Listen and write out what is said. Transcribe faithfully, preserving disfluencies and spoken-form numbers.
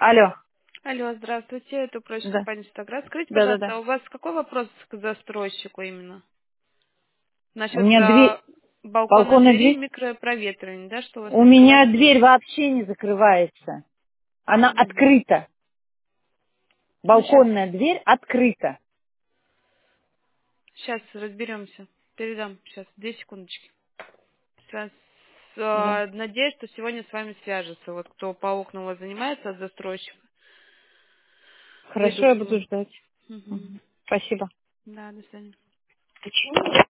Алло. Алло, здравствуйте, это управляющая Да. компания «Стаград». Скажите, Да, да, пожалуйста, да. а у вас какой вопрос к застройщику именно? У Насчет меня дверь, а, балконной балконная двери, дверь. микропроветривания, да, что у вас У не меня открывается? дверь вообще не закрывается. Она Угу. открыта. Ну, сейчас, Балконная дверь открыта. сейчас разберемся. Передам, сейчас, две секундочки. Сейчас, Да. а, надеюсь, что сегодня с вами свяжется. Вот кто по окнам у вас занимается от застройщика. Хорошо, Выйдут я к буду вам. ждать. Угу. Мгм. Спасибо. Да, до свидания. Почему?